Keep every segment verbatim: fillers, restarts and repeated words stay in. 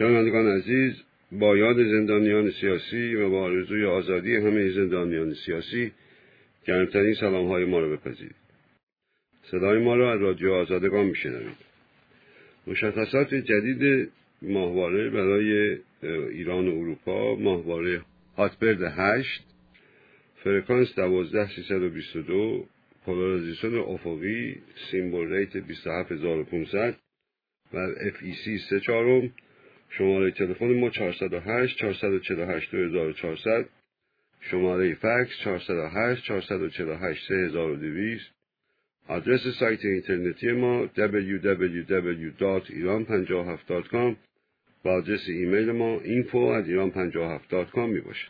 شنوندگان عزیز، با یاد زندانیان سیاسی و با آرزوی آزادی همه زندانیان سیاسی گرمترین سلام‌های ما را بپذیرید. صدای ما را از رادیو آزادگان میشنوید. مشخصات جدید ماهواره برای ایران و اروپا: ماهواره هاتبرد هشت، فرکانس دوازده سیصد و بیست و دو، پولارایزیشن افقی، سیمبل ریت بیست و هفت هزار و پانصد و اف ای سی سه چهارم. شماره تلفن ما چهارصد و هشت چهارصد و چهل و هشت دو هزار و چهارصد، شماره فکس چهارصد و هشت چهارصد و چهل و هشت سه هزار و دویست. آدرس سایت اینترنتی ما دبلیو دبلیو دبلیو دات ایران پنجاه و هفت دات کام و آدرس ایمیل ما اینفو ات ایران پنجاه و هفت دات کام می باشد.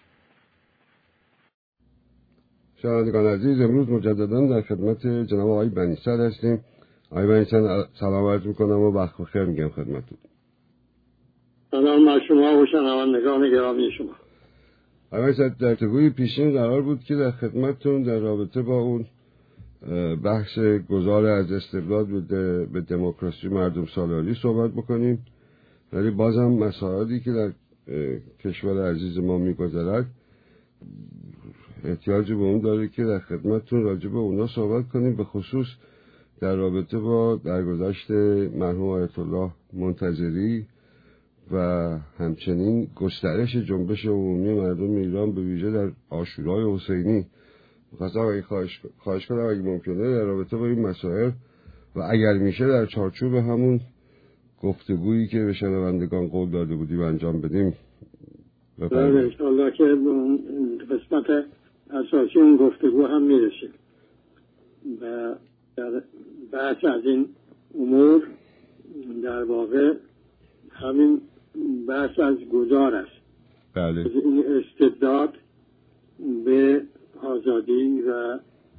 شنوندگان عزیز، امروز مجددا در خدمت جناب آقای بنی‌صدر هستیم. آقای بنی‌صدر، سلام عرض می‌کنم و وقت بخیر میگم خدمتتون. سلام بر شما و شنوندگان گرامی شما. آقای بنی‌صدر، در گفتگوی پیشین قرار بود که در خدمتتون در رابطه با اون بحث گذار از استبداد به دموکراسی مردم سالاری صحبت بکنیم، ولی بازم مسائلی که در کشور عزیز ما میگذرد احتیاج به اون داره که در خدمتتون راجع به اونا صحبت کنیم، به خصوص در رابطه با درگذشت مرحوم آیت الله منتظری و همچنین گسترش جنبش عمومی مردم ایران به ویژه در عاشورای حسینی. خواستم اگه خواهش, خواهش کنم اگه ممکنه در رابطه با این مسائل و اگر میشه در چارچوب همون گفتگویی که به شنوندگان قول داده بودیم انجام بدیم. بله، انشاءالله که قسمت اساسی اون گفتگو هم میرسیم و در بحث از این امور در واقع همین بحث از گذار است. بله. از این استبداد به آزادی و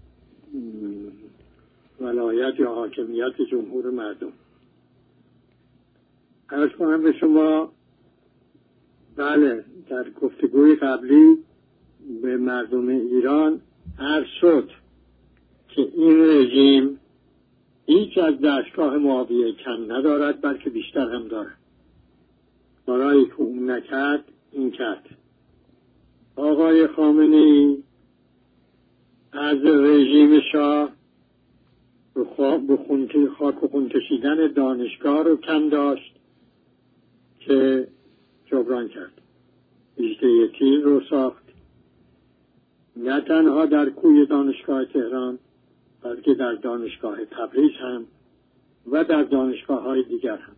ولایت یا حاکمیت جمهور مردم. عرض کنم به شما، بله، در گفتگوی قبلی به مردم ایران عرض شد که این رژیم هیچ از دستگاه معاویه کم ندارد، بلکه بیشتر هم دارد. کارهایی که اون نکرد این کرد. آقای خامنه‌ای از رژیم شاه به خاک و خون کشیدن دانشگاه رو کم داشت که جبران کرد. هجده تیر رو ساخت، نه تنها در کوی دانشگاه تهران بلکه در دانشگاه تبریز هم و در دانشگاه های دیگر هم،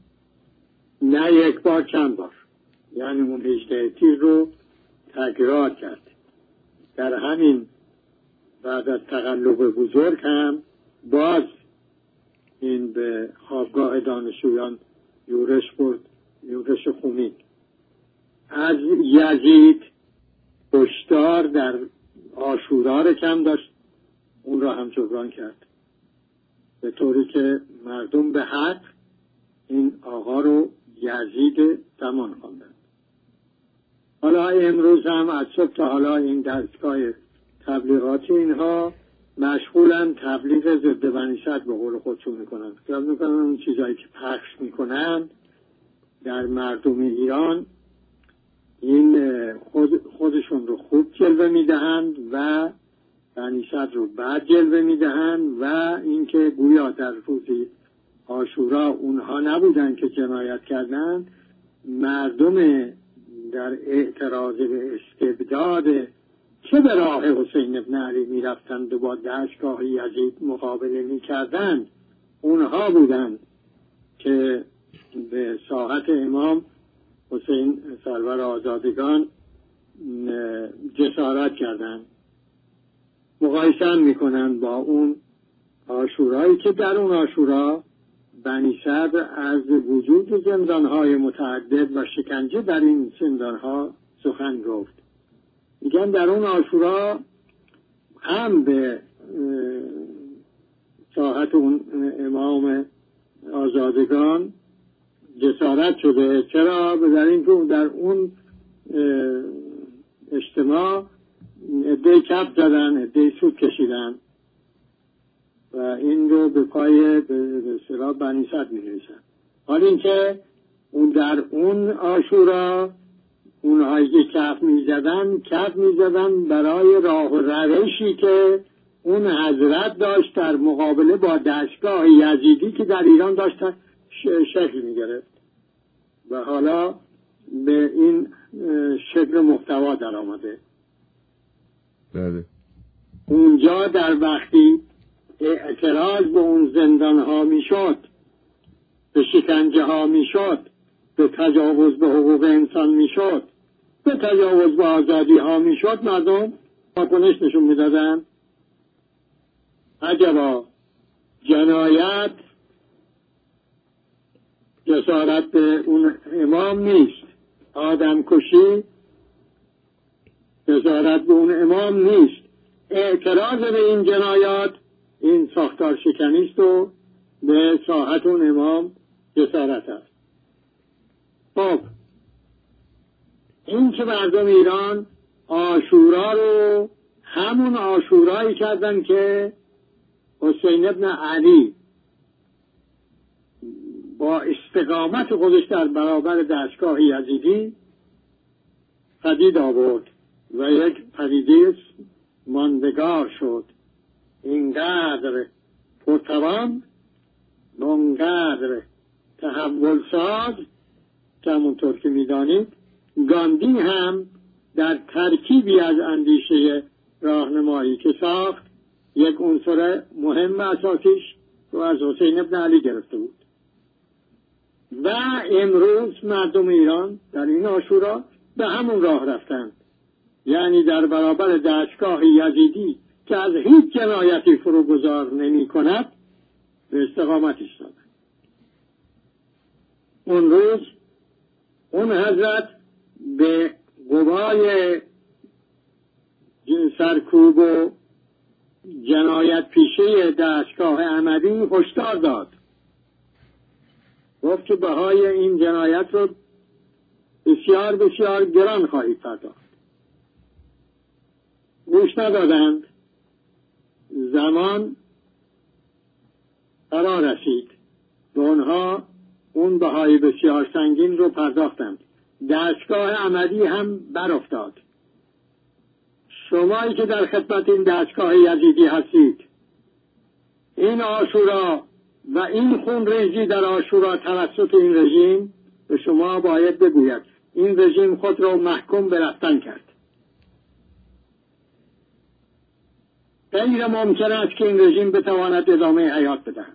نه یک بار چند بار. یعنی اون هجده تیر رو تکرار کرد. در همین بعد از تقلب بزرگ هم باز این به خوابگاه دانشجویان یورش برد، یورش خونین. از یزید کشتار در عاشورا رو کم داشت، اون را هم جبران کرد، به طوری که مردم به حق این آقا رو یزید زمان خواندند. حالا امروز هم از صبح تا حالا این دستگاه تبلیغاتی اینها مشغولن تبلیغ ضد بنی‌صدر به قول خودشون میکنن. فکر میکنن اون چیزایی که پخش میکنن در مردم ایران این خود خودشون رو خوب جلوه میدهند و بنی‌صدر رو بد جلوه میدهند و اینکه گویا در روزی عاشورا اونها نبودن که جنایت کردن، مردم در اعتراض به استبداد که به راه حسین ابن علی میرفتند و با دستگاه یزید مقابله میکردند، اونها بودند که به ساحت امام حسین سرور آزادگان جسارت کردند. مقایسه میکنند با اون عاشورایی که در اون عاشورا بنی‌صدر از وجود زندانهای متعدد و شکنجه در این زندانها سخن گفت. میگن در اون عاشورا هم به ساحت اون امام آزادگان جسارت شده. چرا؟ در این که در اون اجتماع عده‌ای کف زدن، عده‌ای سود کشیدن و این رو به پای به اصطلاح بنی‌صدر می‌نویسن. حال این که اون در اون عاشورا اونهایی که کف میزدن کف میزدن برای راه و روشی که اون حضرت داشت در مقابله با دستگاه یزیدی که در ایران داشت شکل میگرفت و حالا به این شکل محتوا در آمده. بله. اونجا در وقتی اعتراض به اون زندان ها میشد، به شکنجه ها میشد، به تجاوز به حقوق انسان میشد، به تجاوز به آزادی ها میشد، مردم واکنش نشون میدادن. عجبا، جنایت جسارت به اون امام نیست، آدم کشی جسارت به اون امام نیست، اعتراض به این جنایات این ساختار شکنی است و به ساحت اون امام جسارت است. خب این که مردم ایران عاشورا رو همون عاشورایی کردن که حسین ابن علی با استقامت خودش در برابر دستگاه یزیدی پدید آورد و یک پدیده ماندگار شد، اینقدر پرتوان و اونقدر تحول ساز که همونطور که میدانید گاندی هم در ترکیبی از اندیشه راهنمایی که ساخت یک عنصر مهم اساسیش رو از حسین ابن علی گرفته بود و امروز مردم ایران در این عاشورا به همون راه رفتند، یعنی در برابر دستگاه یزیدی که از هیچ جنایتی فروگذار نمی کند به استقامت ایستادند. اون روز اون حضرت به قوای سرکوب و جنایت پیشه دستگاه احمدی هشدار داد، گفت که بهای این جنایت رو بسیار بسیار گران خواهید پرداخت. گوش ندادند. زمان فرا رسید و اونها اون بهای بسیار سنگین رو پرداختند. دستگاه احمدی هم برافتاد. شمایی که در خدمت این دستگاه یزیدی هستید، این عاشورا و این خونریزی در عاشورا توسط این رژیم به شما باید بگوید این رژیم خود را محکوم به رفتن کرد. غیر ممکن است که این رژیم بتواند ادامه حیات بدهد.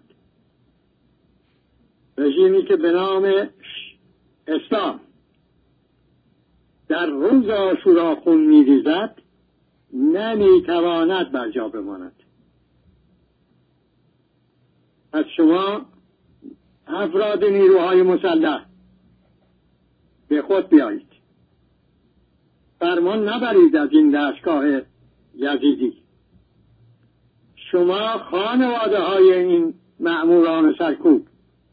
رژیمی که به نام اسلام در روز عاشورا خون می‌ریزد نمی‌تواند بر جا بماند. از شما افراد نیروهای مسلح به خود بیایید، فرمان نبرید از این دستگاه یزیدی. شما خانواده های این مأموران سرکوب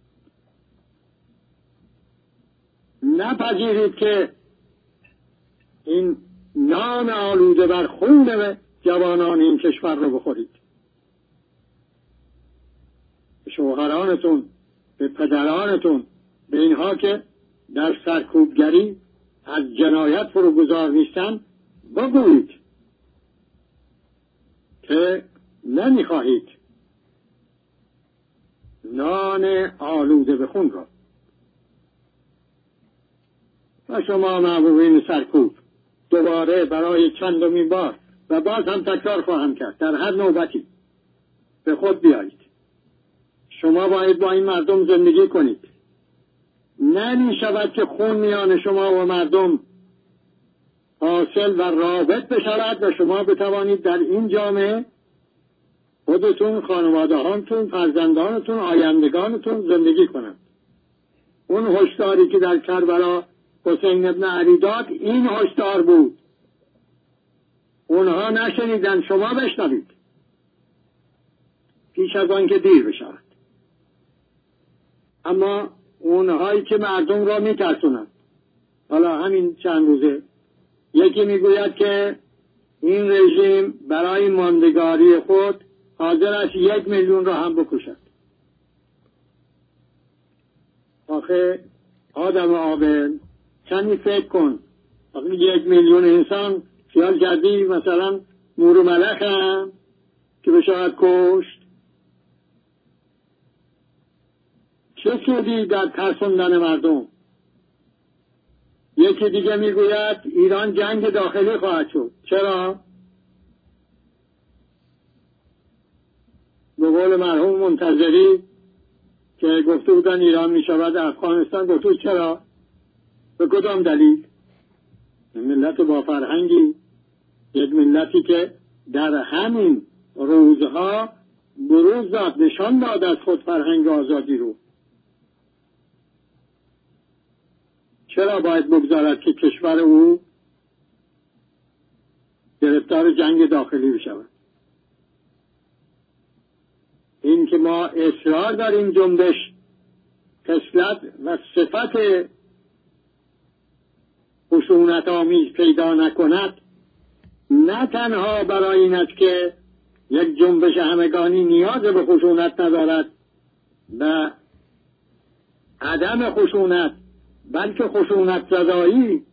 نپذیرید که این نان آلوده بر خون جوانان این کشور رو بخورید. به شوهرانتون، به پدرانتون، به اینها که در سرکوبگری از جنایت فروگذار نیستن بگویید که نمیخواهید نان آلوده به خون را. و شما محبوبین سرکوب دوباره برای چندمین بار و باز هم تکرار خواهم کرد، در هر نوبتی به خود بیایید. شما باید با این مردم زندگی کنید. نمی شود که خون میان شما و مردم حاصل و رابط بشود و شما بتوانید در این جامعه خودتون، خانواده هاتون، فرزندانتون، آیندگانتون زندگی کنند. اون هشداری که در کربلا حسین ابن علی داد این هشدار بود. اونها نشنیدن، شما بشنوید پیش از آن که دیر بشود. اما اونهایی که مردم را میترسونند، حالا همین چند روزه یکی میگوید که این رژیم برای ماندگاری خود حاضر است یک میلیون را هم بکشد. آخه آدم عاقل کمی فکر کن. وقتی یک میلیون انسان خیال کردی مثلا مور و ملخ هم که بشاید کشت، چه سودی در ترسوندن مردم؟ یکی دیگه میگوید ایران جنگ داخلی خواهد شد. چرا؟ به قول مرحوم منتظری که گفته بودن ایران میشود افغانستان، گفته چرا؟ به کدام دلیل؟ ملت با فرهنگی، یک ملتی که در همین روزها بروز داد، نشان داد از خود فرهنگ آزادی رو، چرا باید بگذارد که کشور او گرفتار جنگ داخلی بشود؟ این که ما اصرار داریم جنبش خصلت و صفت خشونت آمیز پیدا نکند، نه تنها برای این است که یک جنبش همگانی نیاز به خشونت ندارد و عدم خشونت، بلکه خشونت زدایی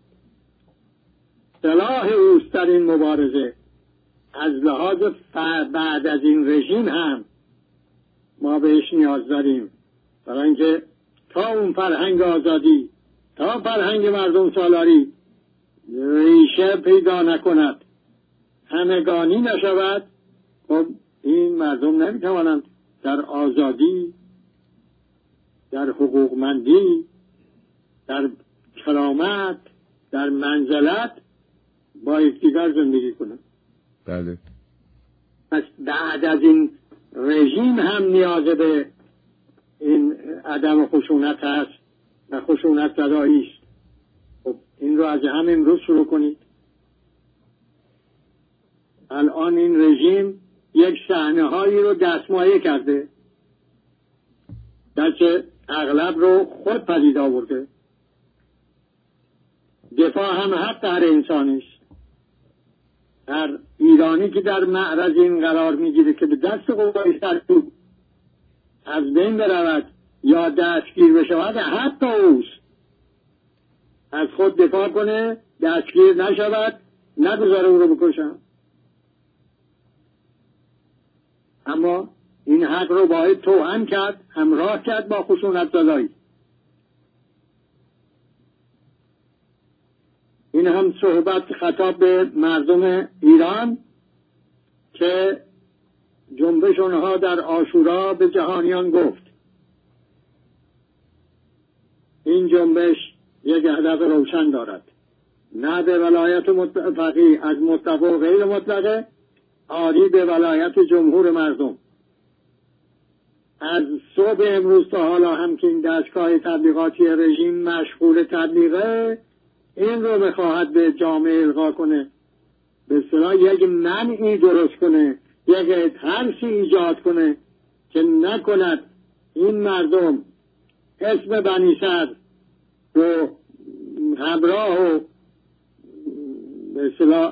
سلاح اوست در این مبارزه. از لحاظ بعد از این رژیم هم ما بهش نیاز داریم، برای اینکه تا اون فرهنگ آزادی، تا فرهنگ مردم سالاری ریشه پیدا نکند، همگانی نشود، خب این مردم نمیتوانند در آزادی، در حقوقمندی، در کرامت، در منزلت با یکدیگر زندگی کنند. بله. پس بعد از این رژیم هم نیاز به این عدم خشونت هست و خشونت زدایی است. خب این رو از همین امروز شروع کنید. الان این رژیم یک صحنه هایی رو دستمایه کرده، درچه اغلب رو خود پدید آورده. دفاع هم حق هر انسانی است. هر ایرانی که در معرض این قرار میگیره که به دست قوای سرکوب از بین برود یا دستگیر بشود، حتی اوست از خود دفاع کنه، دستگیر نشود، نگذاره او رو بکشن. اما این حق رو باید توأم کرد، همراه کرد با خشونت زدایی. این هم صحبت خطاب به مردم ایران که جنبش اونها در عاشورا به جهانیان گفت. این جنبش یک هدف روشن دارد، نه به ولایت مطلقی از مطلق و غیر مطلقه، آری به ولایت جمهور مردم. از صبح امروز تا حالا هم که این دستگاه تبلیغاتی رژیم مشغول تبلیغه، این رو بخواهد به جامعه القا کنه، به اصطلاح یک منعی درست کنه، یک ترسی ایجاد کنه که نکند این مردم اسم بنی صدر رو همراه و به اصطلاح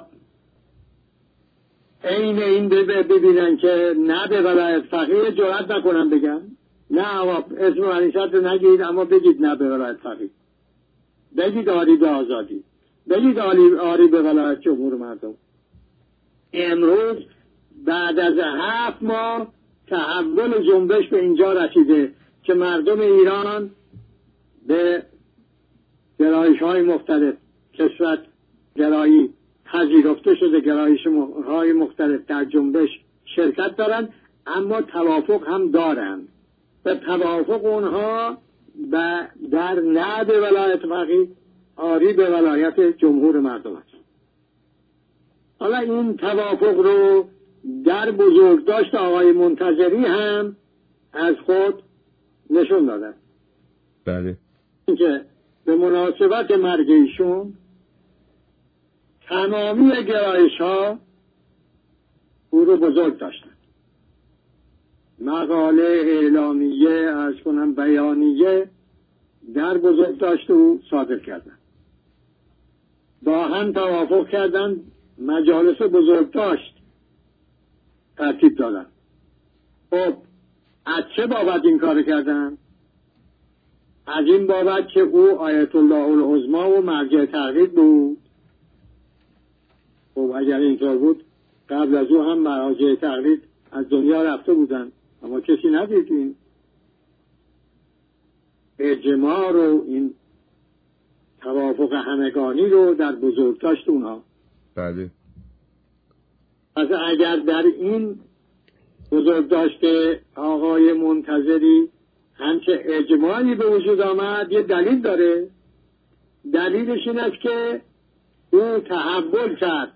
این این ببینن که نه به ولایت فقیه جرأت نکنن بگن نه اسم بنی صدر رو نگید، اما بگید نه به ولایت فقیه، بگید آری به آزادی، بگید آری, آری به ولایت جمهور مردم. امروز بعد از هفت ماه تحول جنبش به اینجا رسیده که مردم ایران به گرایش های مختلف، کثرت گرایی پذیرفته شده، گرایش های مختلف در جنبش شرکت دارند، اما توافق هم دارند و توافق اونها و در نه به ولایت فقیه، آری به ولایت جمهور مردم است. حالا این توافق رو در بزرگداشت آقای منتظری هم از خود نشون دادن. بله. اینکه به مناسبت مرگ ایشون تمامی گرایش ها او رو بزرگ داشتن. مقاله اعلامیه از کنم بیانیه در بزرگداشت او صادر کردن، با هم توافق کردن، مجالس بزرگداشت ترتیب دادن. خب از چه بابت این کار کردن؟ از این بابت که او آیت الله العظمی و مرجع تقلید بود. خب اگر اینطور بود قبل از او هم مراجع تقلید از دنیا رفته بودن، اما کسی ندید این اجماع رو، این توافق همگانی رو در بزرگداشت اونها. بله. پس اگر در این بزرگداشت آقای منتظری همچه اجماعی به وجود آمد، یه دلیل داره. دلیلش این است که او تحول کرد.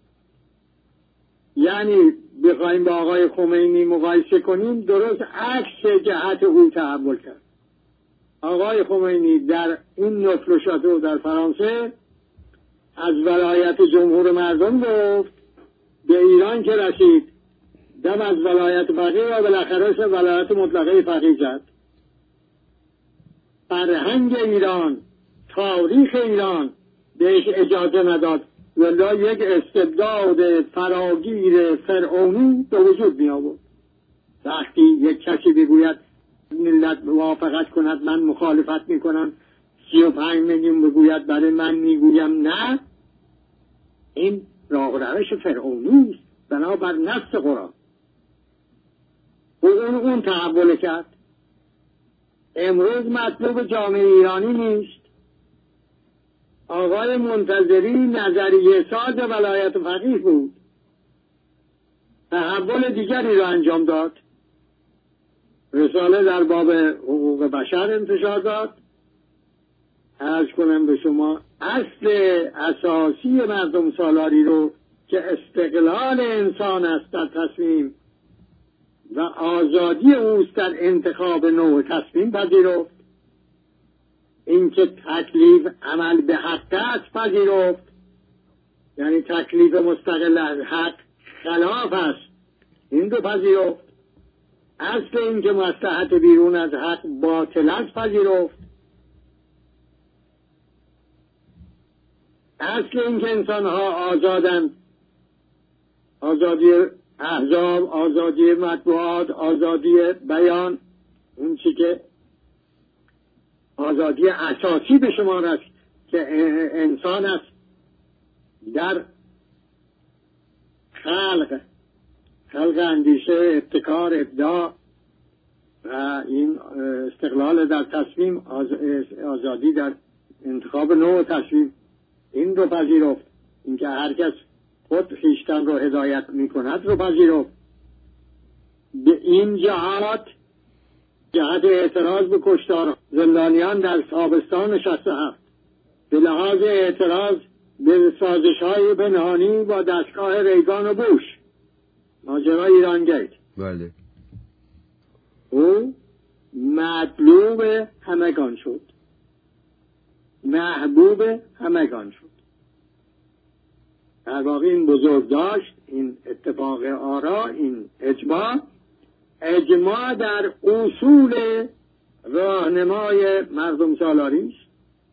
یعنی بخوایم با آقای خمینی مقایسه کنیم، درست عکس جهت او تحول کرد. آقای خمینی در این نفل و در فرانسه از ولایت جمهور مردم گفت، به ایران که رسید دم از ولایت فقیه و بالاخره ولایت مطلقه فقیه زد. فرهنگ ایران، تاریخ ایران بهش اجازه نداد، ولی یک استبداد فراگیر فرعونی به وجود می آورد. وقتی یک کسی بگوید ملت موافقت کند من مخالفت می کنم، سی و پنج میلیون بگوید برای من میگویم نه، این راه و روش فرعونی است بنابر نص قرآن. و اون اون تحول کرد. امروز مطلوب جامعه ایرانی نیست. آقای منتظری نظریه ساز ولایت فقیه بود، تحول دیگری را انجام داد. رساله در باب حقوق بشر انتشار داد. عرض کنم به شما اصل اساسی مردم سالاری رو که استقلال انسان است در تصمیم و آزادی اوست در انتخاب نوع تصمیم پذیرفت. اینکه تکلیف عمل به حق است پذیرفت، یعنی تکلیف مستقل از حق خلاف است، این رو پذیرفت. اصل اینکه مصلحت بیرون از حق باطل است پذیرفت. اصل اینکه انسانها آزادند، آزادی احزاب، آزادی مطبوعات، آزادی بیان، اون چی که آزادی اساسی به شما است که انسان است در خلق خلق اندیشه، ابتکار، ابداع و این استقلال در تصمیم، آزادی در انتخاب نوع تصمیم، این رو پذیرفت. اینکه هر کس خود خویشتن رو هدایت می کند رو پذیرفت. به این جهات، جهت اعتراض به کشتار زندانیان در تابستان شصت و هفت، به لحاظ اعتراض به سازش های پنهانی با دستگاه ریگان و بوش، ماجرای ایران گیت، بله، او مطلوب همگان شد، محبوب همگان شد. در واقع این بزرگ داشت، این اتفاق آرا، این اجماع، اجماع در اصول راهنمای مردم سالاری است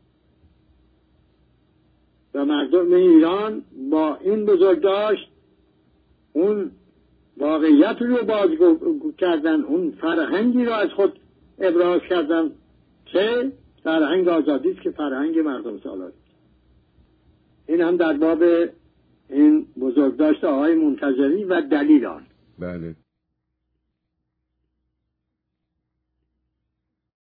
و مردم ایران با این بزرگ داشت اون واقعیت رو بازگو کردن، اون فرهنگی رو از خود ابراز کردن که فرهنگ آزادی است، که فرهنگ مردم سالاری. این هم در باب این بزرگداشت آقای منتظری و دلیل آن. بله.